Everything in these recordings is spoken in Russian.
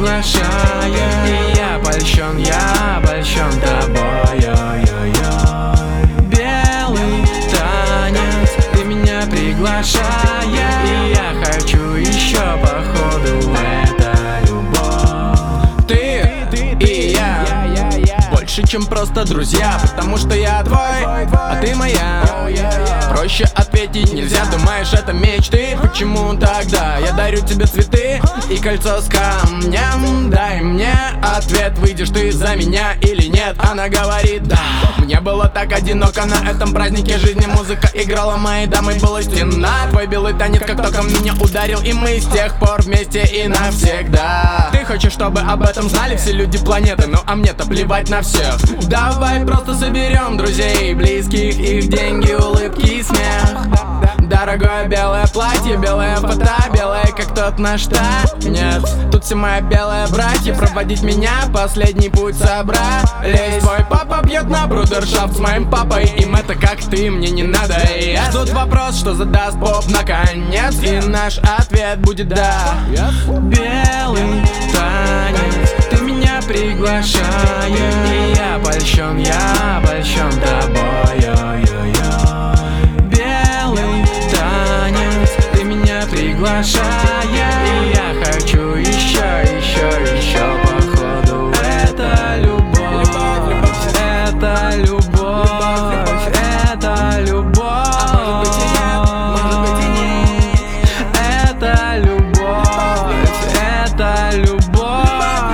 приглашая. И я польщен тобой. Белый танец, ты меня приглашая. И я хочу еще, походу, это любовь. Ты и я больше, чем просто друзья, потому что я твой, а ты моя. Проще ответить нельзя, думаешь, это мечты? Почему тогда я дарю тебе цветы и кольцо с камнем? Дай мне ответ, выйдешь ты за меня или нет? Она говорит да. Мне было так одиноко на этом празднике жизни. Музыка играла моей дамой, была стена. Твой белый танец как током меня ударил, и мы с тех пор вместе и навсегда. Ты хочешь, чтобы об этом знали все люди планеты, ну а мне-то плевать на всех. Давай просто соберем друзей, близких, их деньги, улыбки и смех. Дорогое белое платье, белая фото, белая как тот наш танец. Тут все мои белые братья, проводить меня последний путь собрались. Твой папа бьет на брудершафт с моим папой, им это как ты, мне не надо. Я ждут вопрос, что задаст поп наконец, и наш ответ будет да. Белый танец, ты меня приглашаешь. И я польщен тобой. Белый танец, ты меня приглашая. И я хочу еще, походу, это любовь. Это любовь, это любовь. Может быть и нет. Это любовь, это любовь.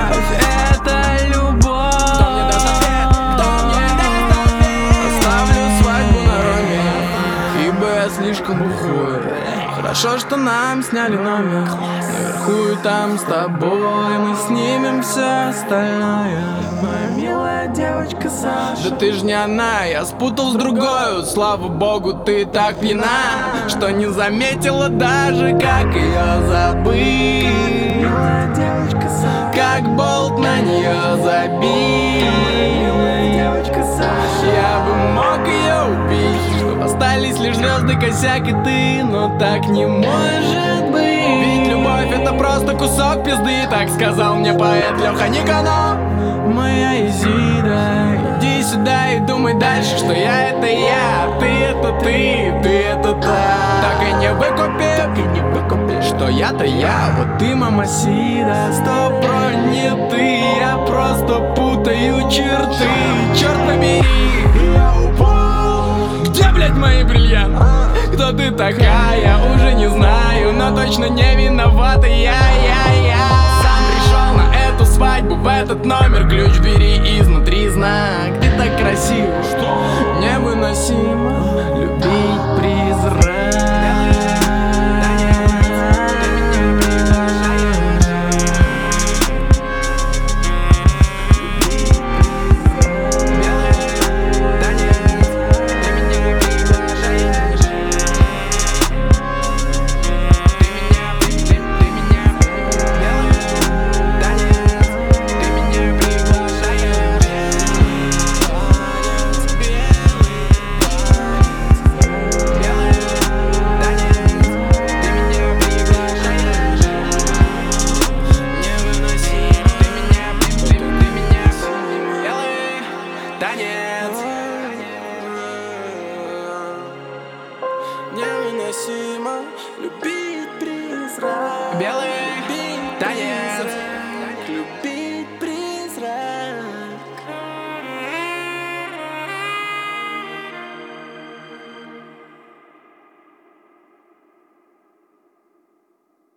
Это любовь. Кто мне даст ответ? Кто мне даст ответ? Оставлю свадьбу на Роме, ибо я слишком бухой. Хорошо, что нам сняли номер наверху, и там с тобой мы снимем все остальное. Моя милая девочка Саша. Да ты ж не она, я спутал с другой. Слава богу, ты так пьяна, что не заметила даже, как ее забыть. Милая девочка Саша. Как болт на нее забить. Милая девочка Саша. Я бы мог ее убить, чтоб остались лишь звезды, косяк и ты, но так не может быть. Ведь любовь это просто кусок пизды, так сказал мне поэт Леха Никонов. Моя Изида, иди сюда и думай дальше, что я это я, ты это ты это так и не выкупи, что я-то я, вот ты мамасида. Стоп, бро, не ты, я просто путаю черты. Черт побери, я упал. Где, блядь, мои бриллианты? Кто ты такая, уже не знаю, но точно не виновата я. Сам пришел на эту свадьбу, в этот номер, ключ бери изнутри, знак. Ты так красиво, что невыносимо любить призрак. Невыносимо любить призрак. Белый